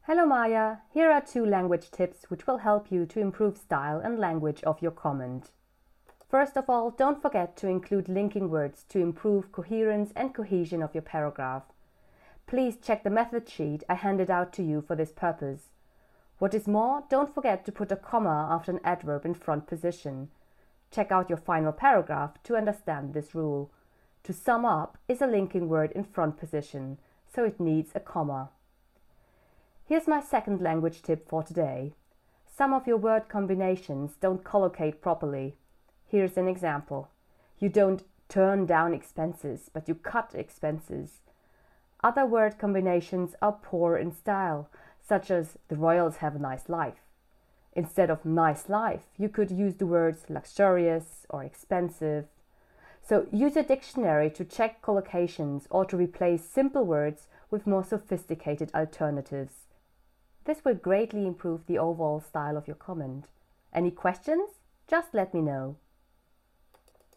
Hello Maya, here are 2 language tips which will help you to improve style and language of your comment. First of all, don't forget to include linking words to improve coherence and cohesion of your paragraph. Please check the method sheet I handed out to you for this purpose. What is more, don't forget to put a comma after an adverb in front position. Check out your final paragraph to understand this rule. To sum up is a linking word in front position, so it needs a comma. Here's my second language tip for today. Some of your word combinations don't collocate properly. Here's an example. You don't turn down expenses, but you cut expenses. Other word combinations are poor in style, such as the royals have a nice life. Instead of nice life, you could use the words luxurious or expensive. So use a dictionary to check collocations or to replace simple words with more sophisticated alternatives. This will greatly improve the overall style of your comment. Any questions? Just let me know.